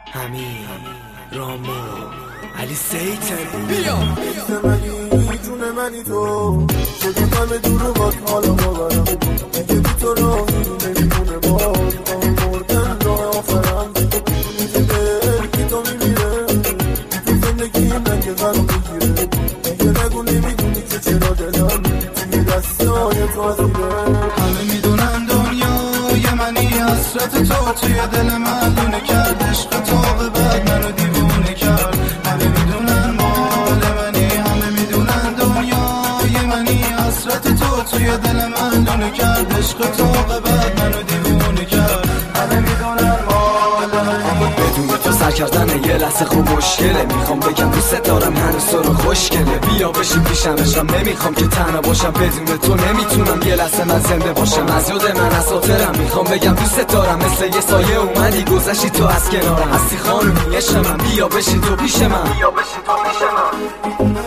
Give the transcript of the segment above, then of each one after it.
همین رامو علی سیتن بیا منی جون منی تو شدیم همه دور و بات حالا باورم اگه بی تو راهی نمیمونه باز مردن را آخرم که تو میمیره تو زندگی من که قرار میگیره اگه نگو نمیدونی که چرا دلم توی دستای تو ازیره همه میدونن دنیای منی حسرت تو توی دل من دونه کرد عشق تو به بعد منو دیوونه کرد همه میدونن مال منی همه میدونن دنیای منی حسرت تو توی دل من دونه کرد عشق تو به بعد منو دیوونه کرد همه میدونن مال منی بدون تو سر کردن یه لحظه خوب مشکله میخوام بگم دوست دارم هنوز تو رو خوشگله بیا بشین پیشم عشقم نمیخوام که تنها باشم بدون تو نمیتونم یه لحظه من زنده باشم از یاد من اساطرم میخوام بگم دوست دارم مثل یه سایه اومدی گذشتی تو از کنارم هستی خانومی عشق من بیا بشین تو پیش من بیا بشین تو پیش من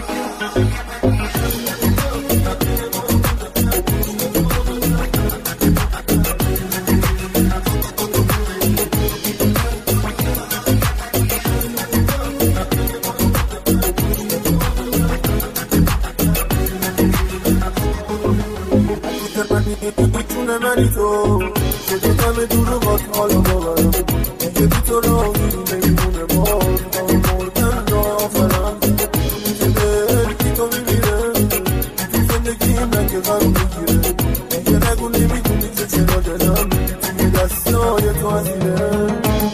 جون منی تو شدیم همه دور و بات حالا باورم اگه بی تو راهی نمیمونه باز مردن را آخرم که تو میمیره تو زندگی من که قرار میگیره اگه نگو نمیدونی که چرا دلم توی دستای تو ازیره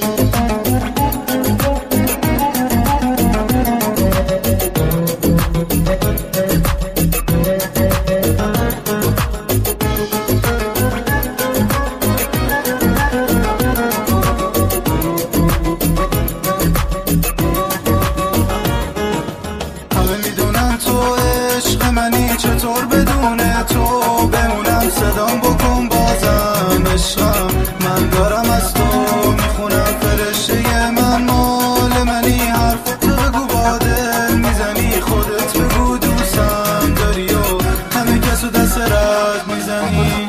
چطور بدون تو بمونم صدام بکن بازم عشقم من دارم از تو میخونم فرشته من مال منی حرفتو بگو با دل میزنی خودت بگو دوستم داری و همه کسو دست رد میزنی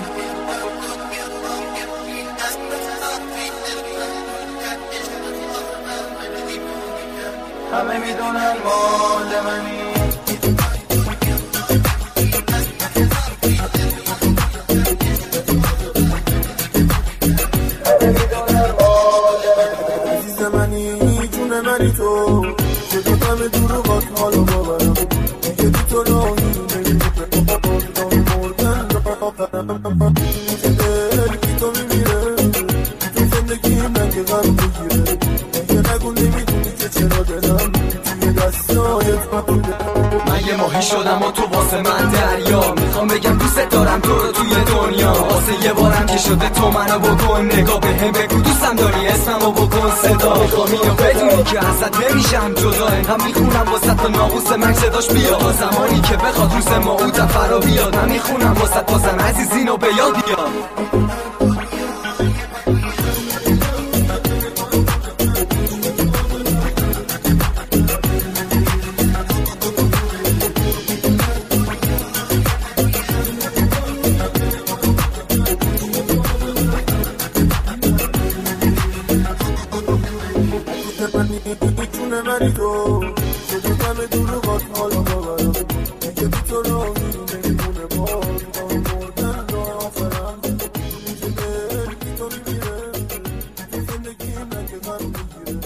همه میدونن مال منی منی تو شدیم همه دور و بات حالا باورم اگه بی تو راهی نمیمونه مردن را آخرم که تو میمیره تو زندگی من که قرار میگیره اگه نگو نمیدونی که چرا دلم توی دستای تو من یه ماهی شدم و تو واسه من دریا میخوام بگم دوست دارم تو رو توی دنیا واسه یه بارم که شده تو منو بکن نگاه بهم بگو دوستم داری اسممو بکن صدا میخوام اینو بدونی که ازت نمیشم جدا هم میخونم واسه تو ناقوس من صداش بیا تا زمانی که بخواد روز ما او فرا بیاد من میخونم واسه بازم عزیز اینو به یاد بیاد جون منی تو شدیم همه دور و بات حالا باورم اگه بی تو راهی نمیمونه باز مردن را آخرم که تو میمیره تو زندگی من که قرار میگیره